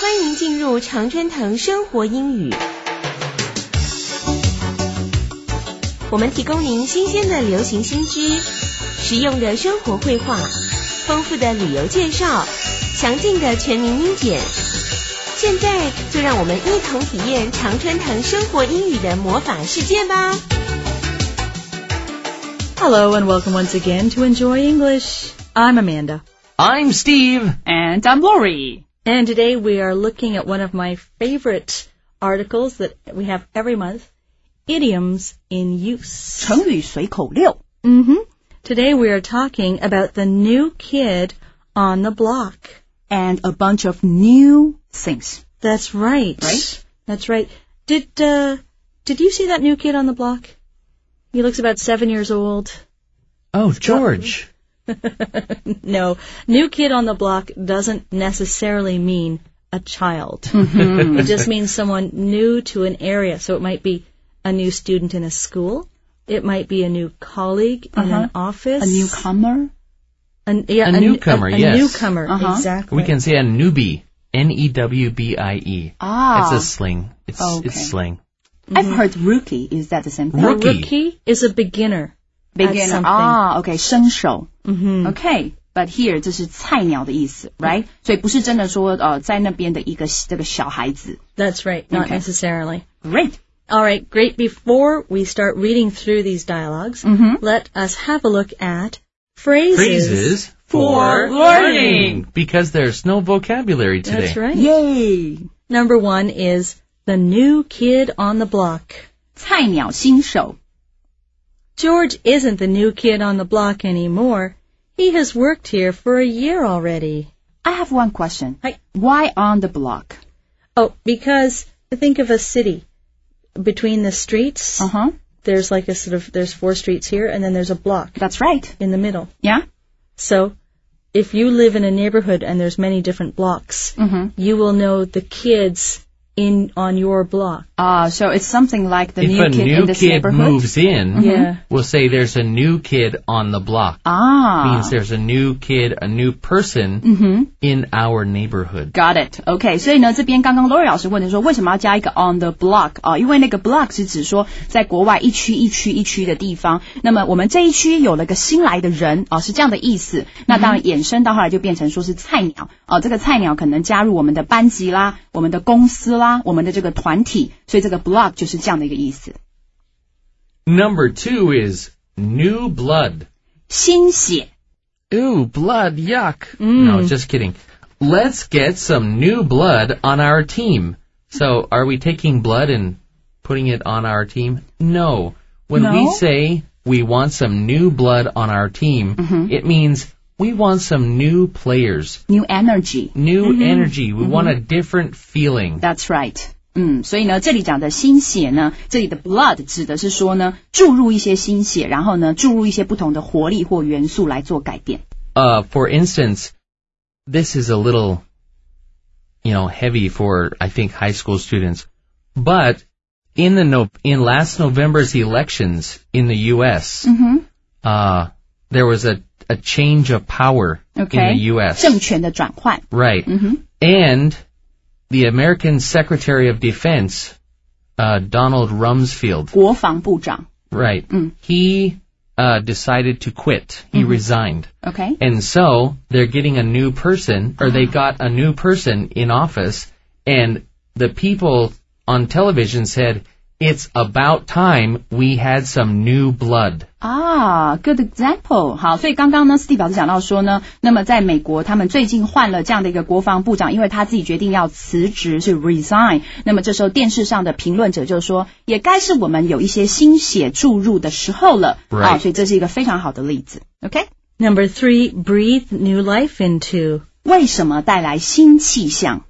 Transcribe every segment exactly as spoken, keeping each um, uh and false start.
欢迎进入常春藤生活英语。我们提供您新鲜的流行新知，实用的生活绘画，丰富的旅游介绍，详尽的全民英检。现在就让我们一同体验常春藤生活英语的魔法世界吧。 Hello and welcome once again to Enjoy English. I'm Amanda. I'm Steve. And I'm Lori. And today we are looking at one of my favorite articles that we have every month, idioms in use. 成语随口溜. Mm-hmm. Today we are talking about the new kid on the block. And a bunch of new things. That's right. Right? That's right. Did, uh, did you see that new kid on the block? He looks about seven years old. Oh, George. No, new kid on the block doesn't necessarily mean a child. Mm-hmm. It just means someone new to an area. So it might be a new student in a school. It might be a new colleague in uh-huh. an office. A newcomer. An, yeah, a, a newcomer, a, a, yes. A newcomer, uh-huh. exactly. We can say a newbie. N E W B I E. Ah. It's a slang. It's, okay. it's slang. Mm-hmm. I've heard rookie. Is that the same thing? Rookie. A rookie is a beginner. Beginner. Ah, okay. 生手. Mm-hmm. Okay. But here, 这是菜鸟的意思, right? 所以不是真的说呃在那边的一个这个小孩子. That's right. Not okay. necessarily. Great. All right. Great. Before we start reading through these dialogues, mm-hmm. let us have a look at phrases. Phrases for learning. Because there's no vocabulary today. That's right. Yay. Number one is the new kid on the block. 菜鸟新手. George isn't the new kid on the block anymore. He has worked here for a year already. I have one question. Hi. Why on the block? Oh, because think of a city. Between the streets, uh-huh. there's like a sort of, there's four streets here, and then there's a block. That's right. In the middle. Yeah. So, if you live in a neighborhood and there's many different blocks, mm-hmm. you will know the kids in on your block. Ah, uh, so it's something like the if new kid in new this kid neighborhood. moves in, yeah. we'll say there's a new kid on the block. Ah. Means there's a new kid, a new person mm-hmm. in our neighborhood. Got it. Okay. 所以呢，这边刚刚 Lori 老师问的说，为什么要加一个 on the block 啊？因为那个 block 是指说在国外一区一区一区的地方。那么我们这一区有了个新来的人啊，是这样的意思。那当然衍生到后来就变成说是菜鸟啊，这个菜鸟可能加入我们的班级啦，我们的公司啦，我们的这个团体，所以这个 block 就是这样的一个意思。 Number two is new blood. 新血. Ooh, blood, yuck. Mm. No, just kidding. Let's get some new blood on our team. So, are we taking blood and putting it on our team? No. When no? we say we want some new blood on our team, mm-hmm. it means we want some new players. New energy. New mm-hmm. energy. We mm-hmm. want a different feeling. That's right. 嗯，所以呢，这里讲的新血呢，这里的 blood 指的是说呢，注入一些新血，然后呢，注入一些不同的活力或元素来做改变。 Uh, for instance, this is a little, you know, heavy for, I think, high school students. But in the no, in last November's elections in the U S, mm-hmm. uh, there was a, a change of power okay. in the U S. 政权的转换。 Right. Mm-hmm. And the American Secretary of Defense, uh, Donald Rumsfeld. 国防部长. Right. Mm. He, uh, decided to quit. He mm-hmm. resigned. Okay. And so they're getting a new person, or they got a new person in office, and the people on television said, it's about time we had some new blood. Ah, good example. 好，所以刚刚呢 Steve 老师讲到说呢，那么在美国他们最近换了这样的一个国防部长，因为他自己决定要辞职，是 resign。那么这时候电视上的评论者就说，也该是我们有一些新血注入的时候了。 Right. 啊，所以这是一个非常好的例子。OK? Number three, breathe new life into. 为什么带来新气象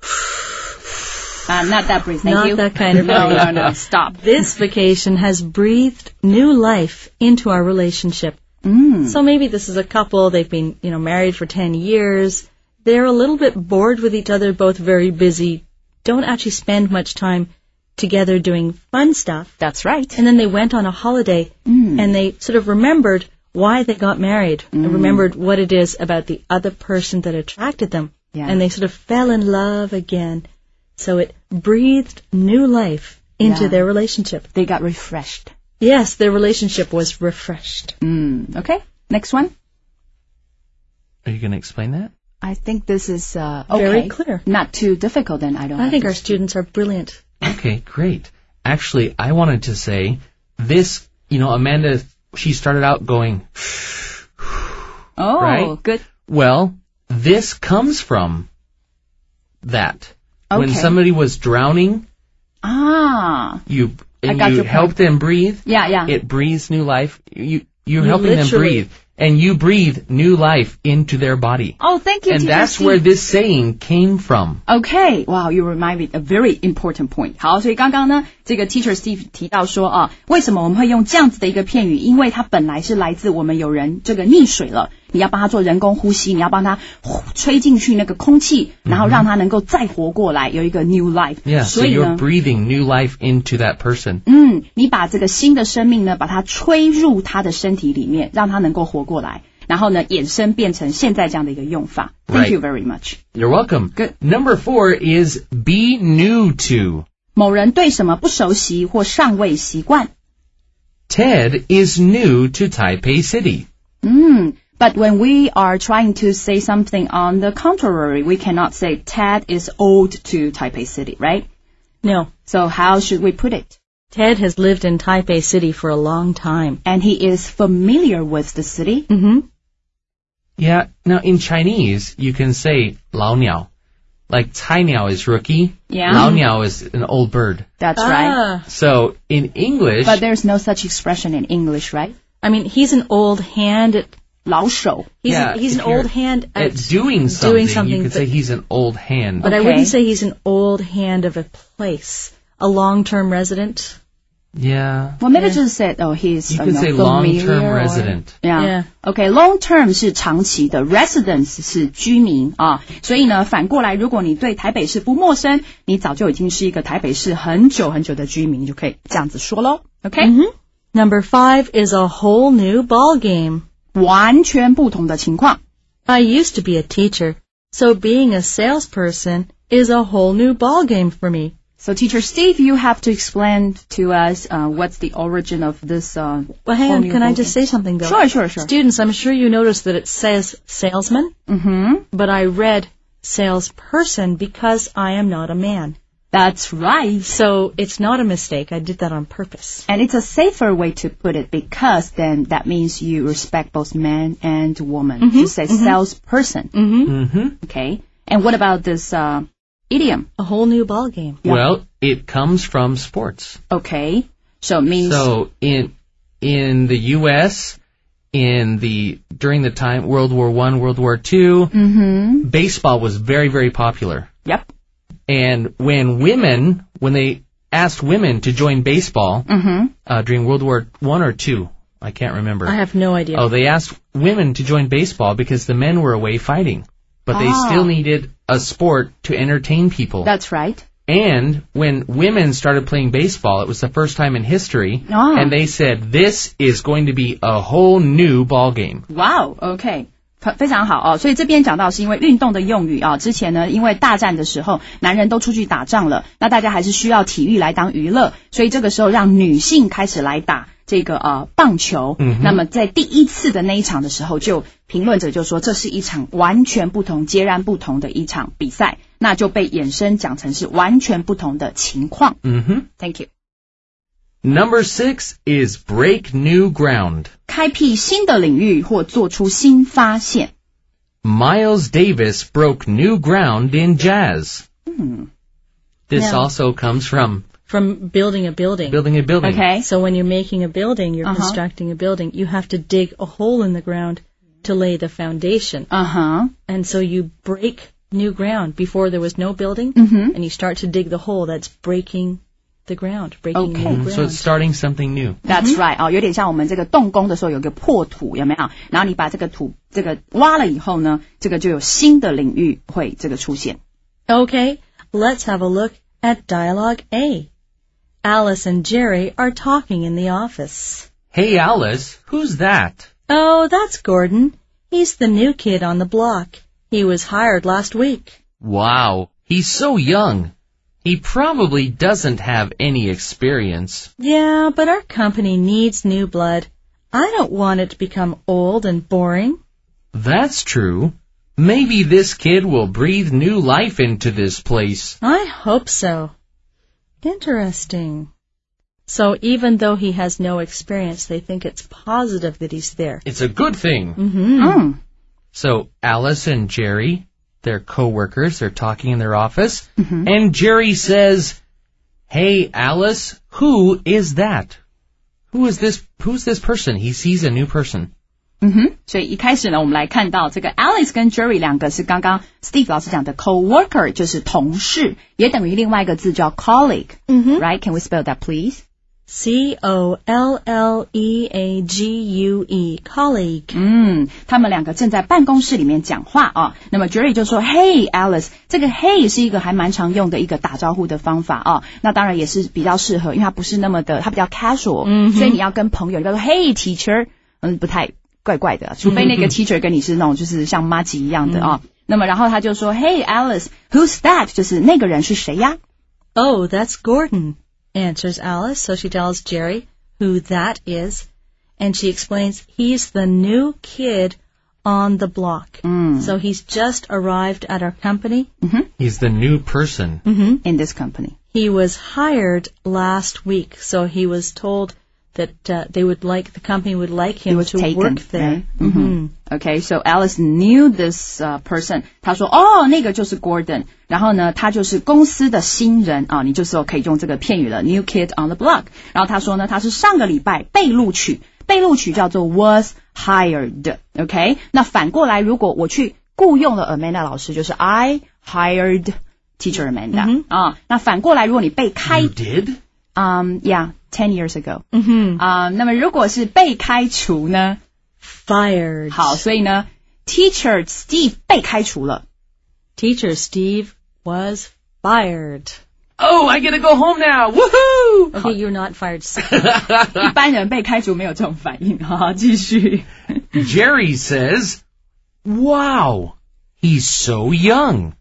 ？Uh, not that breathe, thank Not you. that kind of no, breathe. no, no, stop. This vacation has breathed new life into our relationship. Mm. So maybe this is a couple, they've been, you know, married for ten years. They're a little bit bored with each other, both very busy, don't actually spend much time together doing fun stuff. That's right. And then they went on a holiday mm. and they sort of remembered why they got married mm. and remembered what it is about the other person that attracted them. Yeah. And they sort of fell in love again. So it breathed new life into Yeah. their relationship. They got refreshed. Yes, their relationship was refreshed. Mm, okay, next one. Are you going to explain that? I think this is uh, okay. Very clear. Not too difficult then, I don't I have think to- our students are brilliant. Okay, great. Actually, I wanted to say this, you know, Amanda, she started out going, Oh, right? good. well, this comes from that. When Okay. somebody was drowning, Ah, you and got you your help point. them breathe, yeah, yeah. it breathes new life. You, you're You helping them literally- breathe, and you breathe new life into their body. oh, thank you, And teacher that's Steve. where this saying came from. Okay, wow, you remind me a very important point. 好，所以刚刚呢，这个 Teacher Steve 提到说啊，为什么我们会用这样子的一个片语？因为它本来是来自我们有人这个溺水了，你要帮他做人工呼吸，你要帮他呼吹进去那个空气，然后让他能够再活过来，有一个 new life。 Yeah, so 所以 you're 呢， breathing new life into that person. 嗯，你把这个新的生命呢，把它吹入他的身体里面，让他能够活过来，然后呢，衍生变成现在这样的一个用法。Thank Right. you very much. You're welcome. Good. Number four is be new to. 某人对什么不熟悉或尚未习惯。 Ted is new to Taipei City. Mm, but when we are trying to say something on the contrary, we cannot say Ted is old to Taipei City, right? No, So how should we put it? Ted has lived in Taipei City for a long time. And he is familiar with the city. Mm-hmm. Yeah, now in Chinese, you can say 老鸟. Like Cai Niao is rookie. Yeah. 老鸟is an old bird. That's right. Ah, So in English, But there's no such expression in English, right? I mean, he's an old hand at, 老手. he's, Yeah, he's an if you're old hand at, at doing something, doing something, you could but- say he's an old hand. but I Okay. wouldn't say he's an old hand of a place. A long-term resident. Yeah. Well, maybe Yeah. just said, oh, he's You uh, could no, say familiar long-term or- resident. Yeah. Yeah. Okay, long term 是长期的 ，residence 是居民啊，所以呢，反过来，如果你对台北市不陌生，你早就已经是一个台北市很久很久的居民，你就可以这样子说喽。OK，、 Mm-hmm. Number five is a whole new ball game. 完全不同的情况。 I used to be a teacher, so being a salesperson is a whole new ball game for me. So, Teacher Steve, you have to explain to us uh, what's the origin of this. Uh, Well, hang whole on, new can I ball just game? say something though? Sure, sure, sure. Students, I'm sure you noticed that it says salesman, Mm-hmm. but I read salesperson because I am not a man. That's right. So it's not a mistake. I did that on purpose. And it's a safer way to put it because then that means you respect both man and woman. Mm-hmm, You say salesperson. Mm-hmm. Mm-hmm. Okay. And what about this uh, idiom? A whole new ball game. Yeah. Well, it comes from sports. Okay. So it means So in in the U S, in the during the time World War One, World War Two, mm-hmm. baseball was very, very popular. Yep. And when women, when they asked women to join baseball Mm-hmm. uh, during World War One or Two, I can't remember. I have no idea. Oh, they asked women to join baseball because the men were away fighting, but they Ah. still needed a sport to entertain people. That's right. And when women started playing baseball, it was the first time in history, Ah. and they said this is going to be a whole new ball game. Wow. Okay. 非非常好哦，所以这边讲到是因为运动的用语啊。之前呢，因为大战的时候，男人都出去打仗了，那大家还是需要体育来当娱乐，所以这个时候让女性开始来打这个呃棒球。 嗯哼那么在第一次的那一场的时候，就评论者就说这是一场完全不同、截然不同的一场比赛，那就被衍生讲成是完全不同的情况。 Mm-hmm. Thank you。 Number six is break new ground. 开辟新的领域或做出新发现。 Miles Davis broke new ground in jazz. Hmm. This Yeah. also comes from From building a building. building a building. Okay. So when you're making a building, you're Uh-huh. constructing a building, you have to dig a hole in the ground to lay the foundation. 嗯哼。 And so you break new ground. Before there was no building, 嗯哼。 and you start to dig the hole. That's breaking the ground, breaking Okay. new So ground. it's starting something new. That's right 哦，有点像我们这个动工的时候有个破土，有没有？然后你把这个土这个挖了以后呢，这个就有新的领域会这个出现。 Okay, let's have a look at dialogue A. Alice and Jerry are talking in the office. Hey Alice, who's that? Oh, that's Gordon. He's the new kid on the block. He was hired last week. Wow, he's so young. He probably doesn't have any experience. Yeah, but our company needs new blood. I don't want it to become old and boring. That's true. Maybe this kid will breathe new life into this place. I hope so. Interesting. So even though he has no experience, they think it's positive that he's there. It's a good thing. Mm-hmm. Mm. So Alice and Jerry, they're co-workers, they're talking in their office, Mm-hmm. and Jerry says, "Hey, Alice, who is that? Who is this, who's this person?" He sees a new person. 嗯哼，所以一开始呢，我们来看到这个 Alice 跟 Jerry 两个是刚刚 Steve 老师讲的 co-worker， 就是同事，也等于另外一个字叫 colleague。 嗯哼 Right? Can we spell that, please? C O L L E A G U E, colleague. 嗯，他们两个正在办公室里面讲话啊。那么 Jerry 就说 Hey Alice， 这个 Hey 是一个还蛮常用的一个打招呼的方法啊。那当然也是比较适合，因为它不是那么的，它比较 casual，、 嗯、 所以你要跟朋友，你要说 Hey teacher， 嗯，不太怪怪的，除非那个 teacher 跟你是那种就是像妈吉一样的啊。那么然后他就说 Hey Alice, who's that？ 就是那个人是谁呀？ Oh, that's Gordon, answers Alice. So she tells Jerry who that is, and she explains he's the new kid on the block. Mm. So he's just arrived at our company. He's the new person. Mm-hmm. In this company. He was hired last week, so he was told that uh, they would like the company would like him He was to taken, work there. right? Mm-hmm. Okay, so Alice knew this uh, person. 她说，哦，那个就是 Gordon。然后呢，他就是公司的新人啊，你就是可以用这个片语了 ，new kid on the block。然后他说呢，他是上个礼拜被录取，被录取叫做 was hired。OK， 那反过来，如果我去雇佣了 Amanda 老师，就是 I hired teacher Amanda、啊。那反过来，如果你被开 You did? Um, yeah, ten years ago. 嗯哼啊、那么如果是被开除呢？ Fired. 好，所以呢 ，Teacher Steve 被开除了。 Teacher Steve was fired. Oh, I get to go home now. Woohoo! Okay, you're not fired. 一般人被开除没有这种反应。好，继续。 Jerry says, "Wow, he's so young."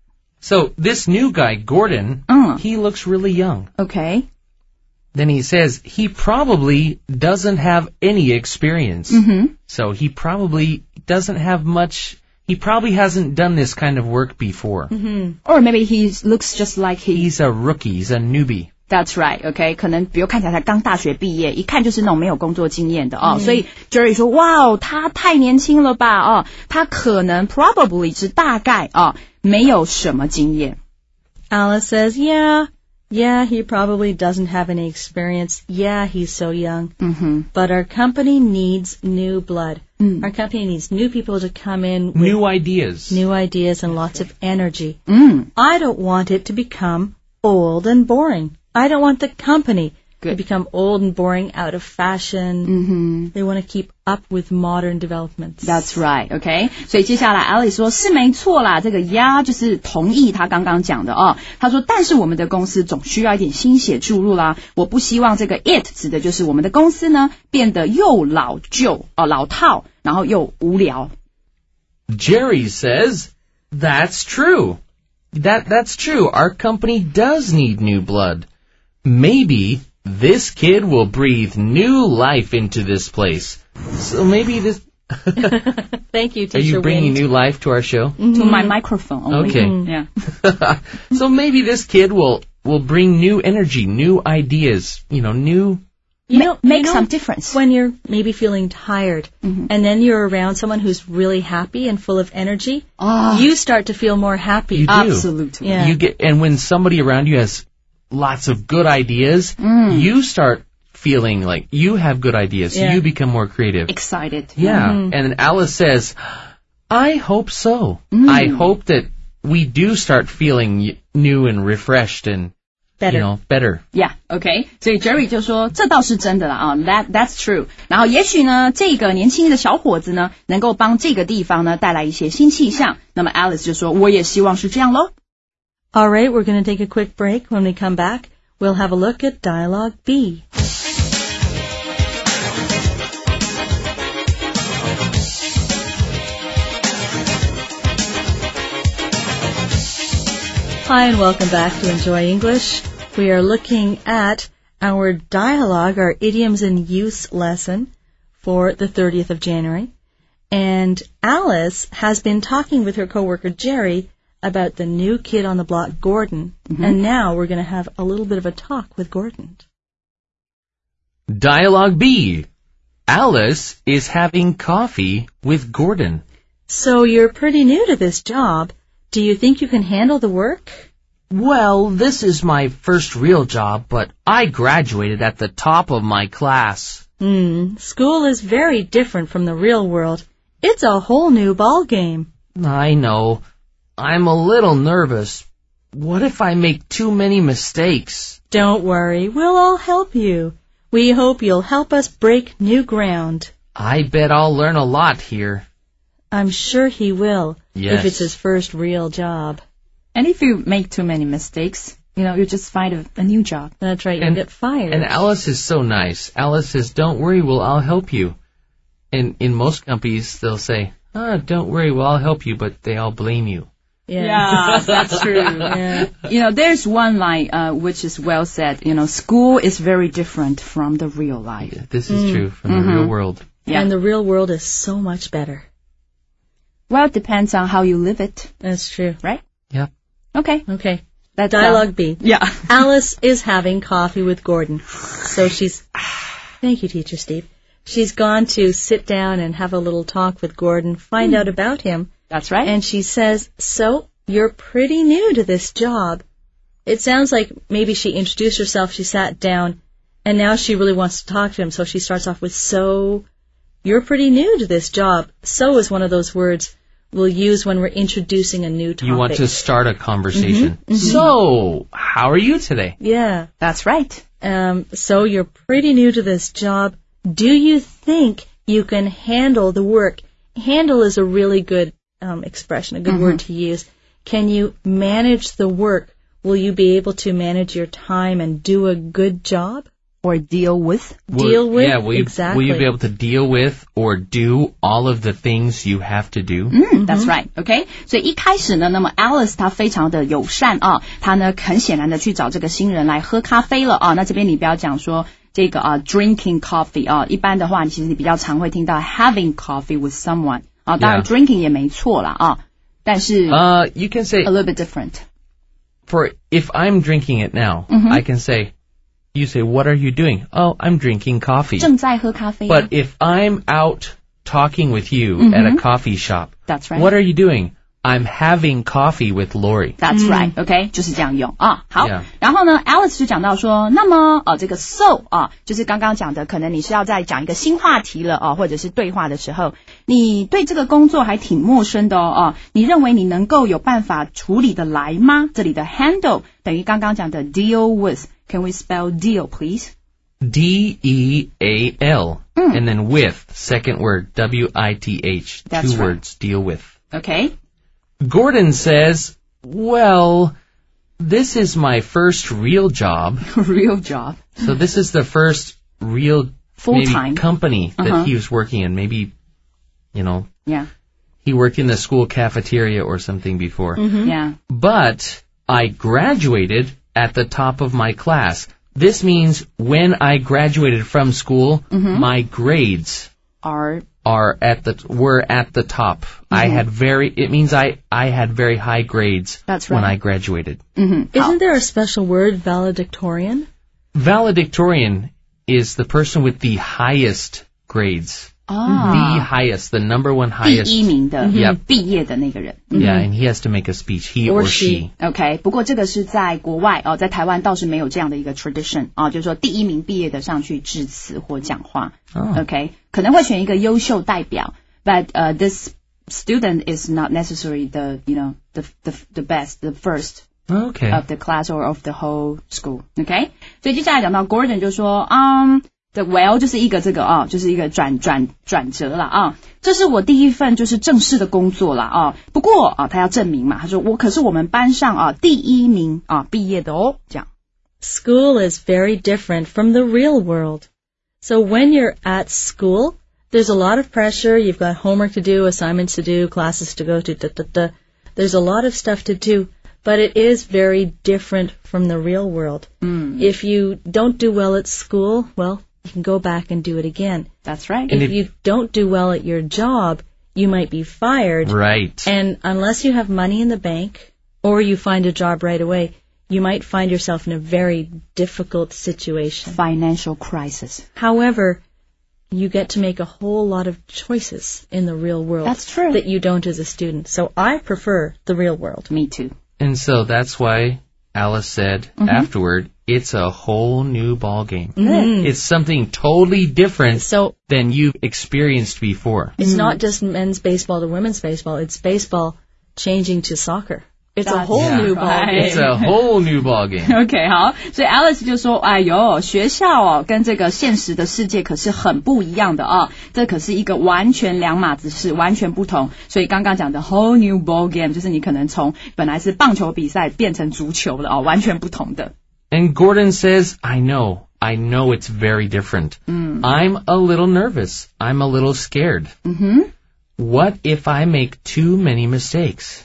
So this new guy, Gordon, Mm. he looks really young. OK， Then he says he probably doesn't have any experience. 嗯哼 So he probably doesn't have much, he probably hasn't done this kind of work before. ，or maybe he looks just like he. He's a rookie, he's a newbie. That's right, OK， 可能比如看起来才刚大学毕业，一看就是那种没有工作经验的哦。所以 Jerry 说，哇，他太年轻了吧？哦，他可能 probably 是大概啊，没有什么经验。 Alice says, yeah, yeah, he probably doesn't have any experience. Yeah, he's so young. 嗯哼， But our company needs new blood. Mm. Our company needs new people to come in with New ideas. new ideas and lots of energy. 嗯 I don't want it to become old and boring. I don't want the company to Good. become old and boring, out of fashion. 嗯哼。 They want to keep up with modern developments. That's right, OK。所以接下来 Alice 说是没错啦，这个 yeah 就是同意他刚刚讲的哦。他说，但是我们的公司总需要一点新血注入啦。我不希望这个 it 指的就是我们的公司呢变得又老旧哦老套，然后又无聊。 Jerry says, "That's true. That, that's true. Our company does need new blood. Maybe this kid will breathe new life into this place." So maybe this, Thank you, are Teacher you bringing Wind. new life to our show? To my microphone only. Okay. Yeah. So maybe this kid will, will bring new energy, new ideas, you know, new, You know, Make you know, some difference. when you're maybe feeling tired Mhm. and then you're around someone who's really happy and full of energy, Ah. you start to feel more happy. You do. Absolutely. Yeah. you get, and when somebody around you has lots of good ideas, Mm. you start feeling like you have good ideas, so Yeah. you become more creative. Excited. Yeah. Mhm. And then Alice says, "I hope so. Mm. I hope that we do start feeling y- new and refreshed and, Better. you know, better." Yeah, OK， 所以 Jerry 就说这倒是真的了啊 ，That that's true。然后也许呢，这个年轻的小伙子呢，能够帮这个地方呢带来一些新气象。那么 Alice 就说，我也希望是这样咯。 All right, we're going to take a quick break. When we come back, we'll have a look at Dialogue B. Hi and welcome back to Enjoy English. We are looking at our dialogue, our idioms and use lesson for the thirtieth of January. And Alice has been talking with her coworker Jerry about the new kid on the block, Gordon. Mm-hmm. And now we're going to have a little bit of a talk with Gordon. Dialogue B. Alice is having coffee with Gordon. So you're pretty new to this job. Do you think you can handle the work? Well, this is my first real job, but I graduated at the top of my class. Hmm, school is very different from the real world. It's a whole new ball game. I know. I'm a little nervous. What if I make too many mistakes? Don't worry, we'll all help you. We hope you'll help us break new ground. I bet I'll learn a lot here. I'm sure he will, yes. if it's his first real job. And if you make too many mistakes, you know, you just find a, a new job. That's right, you'll and, get fired. And Alice is so nice. Alice says, don't worry, well, I'll help you. And in most companies, they'll say, ah, don't worry, well, I'll help you, but they all blame you. Yeah, yeah that's true. Yeah. You know, there's one line uh, which is well said. You know, school is very different from the real life. Yeah, this is mm. true from mm-hmm. the real world. Yeah. And the real world is so much better. Well, it depends on how you live it. That's true. Right? Yeah. Okay. Okay. That's Dialogue uh, B. Yeah. Alice is having coffee with Gordon. So she's... Thank you, Teacher Steve. She's gone to sit down and have a little talk with Gordon, find mm. out about him. That's right. And she says, so, you're pretty new to this job. It sounds like maybe she introduced herself, she sat down, and now she really wants to talk to him. So she starts off with, so, you're pretty new to this job. So is one of those words we'll use when we're introducing a new topic. You want to start a conversation. Mm-hmm, mm-hmm. So, how are you today? Yeah. That's right. Um, so you're pretty new to this job. Do you think you can handle the work? Handle is a really good um, expression, a good mm-hmm. word to use. Can you manage the work? Will you be able to manage your time and do a good job? Or deal with? Will, deal with? Yeah, will you, exactly. will you be able to deal with or do all of the things you have to do? Mm, that's right, okay? 所以一开始呢，那么 Alice 她非常的友善啊，她呢很显然的去找这个新人来喝咖啡了啊。那这边你不要讲说这个啊 drinking coffee 啊，一般的话，其实你比较常会听到 having coffee with someone 啊，当然 drinking 也没错啦啊，但是 uh, you can say a little bit different. For if I'm drinking it now, mm-hmm. I can say. You say, what are you doing? Oh, I'm drinking coffee. 正在喝咖啡。 But if I'm out talking with you mm-hmm. at a coffee shop, that's right. What are you doing? I'm having coffee with Lori. That's right. OK， 就是这样用啊。好， yeah. 然后呢 ，Alice 就讲到说，那么呃，这个 so 啊，就是刚刚讲的，可能你是要再讲一个新话题了啊，或者是对话的时候，你对这个工作还挺陌生的哦啊，你认为你能够有办法处理的来吗？这里的 handle 等于刚刚讲的 deal with。Can we spell deal, please? D E A L. Mm. And then with, second word, W I T H. That's Two right. words, deal with. Okay. Gordon says, well, this is my first real job. Real job. So this is the first real full-time company that uh-huh. he was working in. Maybe, you know. Yeah. He worked in the school cafeteria or something before. Mm-hmm. Yeah. But I graduated at the top of my class. This means when I graduated from school, mm-hmm. my grades are are at the were at the top. Mm-hmm. I had very it means I I had very high grades That's right. when I graduated. Mm-hmm. Isn't there a special word, valedictorian? Valedictorian is the person with the highest grades. Ah. The highest, the number one highest. 第一名的 Yep. 毕业的那个人 Yeah, and he has to make a speech, he or, or she. OK， 不过这个是在国外哦，在台湾倒是没有这样的一个 tradition 啊，就是说第一名毕业的上去致辞或讲话。 Oh. OK， 可能会选一个优秀代表 ，but uh, this student is not necessarily the you know the the the best, the first. Okay. Of the class or of the whole school. OK， 所以接下来讲到 Gordon 就说，嗯。The well 就是一个这个啊，就是一个转转转折了啊。这是我第一份就是正式的工作了啊。不过啊，他要证明嘛，他说我可是我们班上啊第一名啊毕业的哦，这样。 School is very different from the real world. So when you're at school, there's a lot of pressure. You've got homework to do, assignments to do, classes to go to. Da, da, da. There's a lot of stuff to do. but it is very different from the real world. Mm. If you don't do well at school, well, you can go back and do it again. That's right. If, if you don't do well at your job, you might be fired. Right. And unless you have money in the bank or you find a job right away, you might find yourself in a very difficult situation. Financial crisis. However, you get to make a whole lot of choices in the real world. That's true. That you don't as a student. So I prefer the real world. Me too. And so that's why Alice said Mm-hmm. afterward, it's a whole new ball game. Mm. It's something totally different So than you've experienced before. it's not just men's baseball to women's baseball. It's baseball changing to soccer. It's a That's whole Yeah. new ball right. game. It's a whole new ball game. OK， 好，所以 Alice 就说，哎呦，学校哦，跟这个现实的世界可是很不一样的啊，这可是一个完全两码子事，完全不同。所以刚刚讲的 whole new ball game， 就是你可能从本来是棒球比赛变成足球了啊，完全不同的。 And Gordon says, I know, I know it's very different. Mm. I'm a little nervous. I'm a little scared. Mm-hmm. What if I make too many mistakes?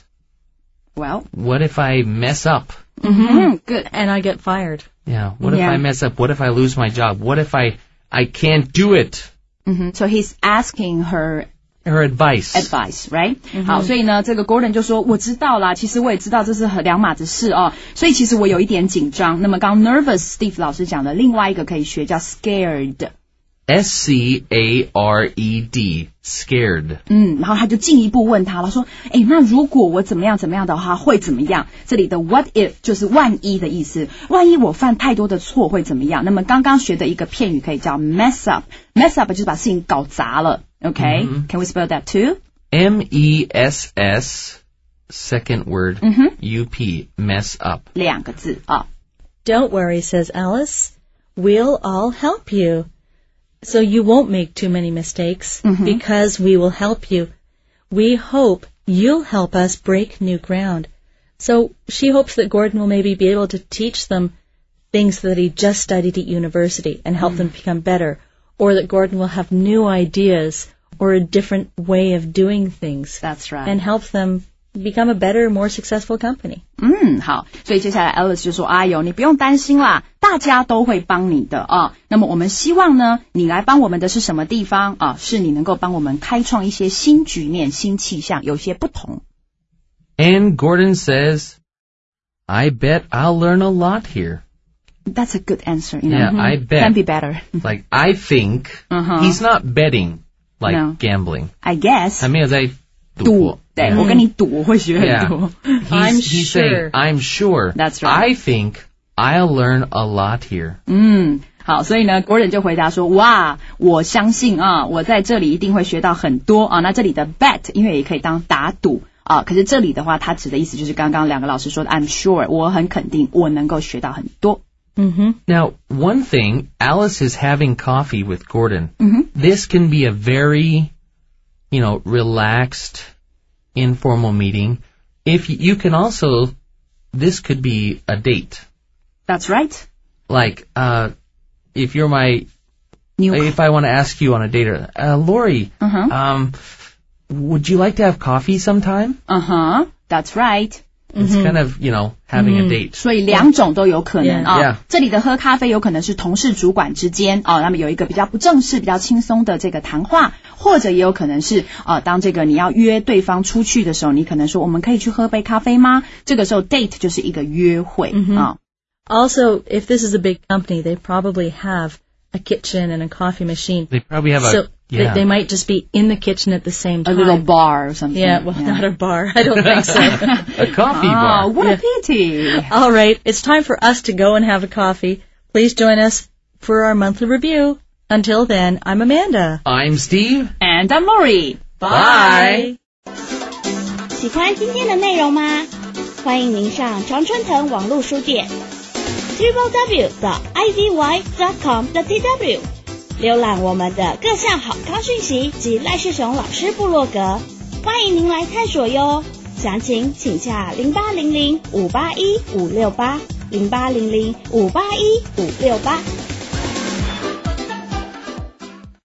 Well, What if I mess up? mm-hmm. Good. And I get fired. Yeah, what if Yeah. I mess up? What if I lose my job? What if I, I can't do it? Mm-hmm. So he's asking her Her advice. advice, right? 好，所以呢，这个 Gordon 就说，我知道啦，其实我也知道这是很两码子事哦，所以其实我有一点紧张。那么刚 nervous Steve 老师讲的另外一个可以学叫 scared。 S C A R E D, scared. 嗯，然后他就进一步问他了，说，诶，那如果我怎么样怎么样的话，会怎么样？这里的 what if 就是万一的意思，万一我犯太多的错会怎么样？那么刚刚学的一个片语可以叫 mess up，mess up 就是把事情搞砸了。OK，Can we spell that too? M E S S, second word, Mhm. U P, mess up. 两个字啊。 Don't worry, says Alice. We'll all help you. So you won't make too many mistakes Mhm. because we will help you. We hope you'll help us break new ground. So she hopes that Gordon will maybe be able to teach them things that he just studied at university and help them become better, or that Gordon will have new ideas or a different way of doing things That's right. and help them become a better, more successful company. 嗯，好，所以接下来 Alice 就说：“哎呦，你不用担心啦，大家都会帮你的啊。那么我们希望呢，你来帮我们的是什么地方啊？是你能够帮我们开创一些新局面、新气象，有些不同。” And Gordon says, I bet I'll learn a lot here. That's a good answer. You know? Yeah, I bet. Can be better. Like, I think Uh-huh. he's not betting like No. gambling. I guess. 他没有在赌。 赌，对 Yeah. 我跟你赌，我会学很多。 He's, I'm he's sure. saying, I'm sure. That's right. I think I'll learn a lot here. 嗯，好，所以呢 ，Gordon 就回答说：“哇，我相信啊，我在这里一定会学到很多啊。那这里的 bet 因为也可以当打赌啊，可是这里的话，它指的意思就是刚刚两个老师说的 I'm sure，我很肯定我能够学到很多。 Mm-hmm. Now, one thing, Alice is having coffee with Gordon. Mhm. This can be a very, you know, relaxed, informal meeting. If you, you can also, this could be a date. That's right. Like, uh, if you're my, New. if I want to ask you on a date, uh, Lori, Uh-huh. um, would you like to have coffee sometime? Uh huh. That's right. It's kind of, you know, having a date. 所以两种都有可能 Yeah. 啊。 Yeah. 这里的喝咖啡有可能是同事主管之间啊，那么有一个比较不正式、比较轻松的这个谈话，或者也有可能是啊，当这个你要约对方出去的时候，你可能说我们可以去喝杯咖啡吗？这个时候 date 就是一个约会、啊。 Also, if this is a big company, they probably have a kitchen and a coffee machine. They probably have a, So they, yeah. they might just be in the kitchen at the same A time. little bar or something. Yeah, well, not a bar. I don't think so. a coffee Oh, bar. what a pity. All right, it's time for us to go and have a coffee. Please join us for our monthly review. Until then, I'm Amanda. I'm Steve. And I'm Lori. Bye. 喜欢今天的内容吗？欢迎您上常春藤网络书店 triple w dot i z y dot com dot t w 浏览我们的各项好康讯息及赖世雄老师部落格，欢迎您来探索哟。详情请洽零八零零五八一五六八零八零零五八一五六八。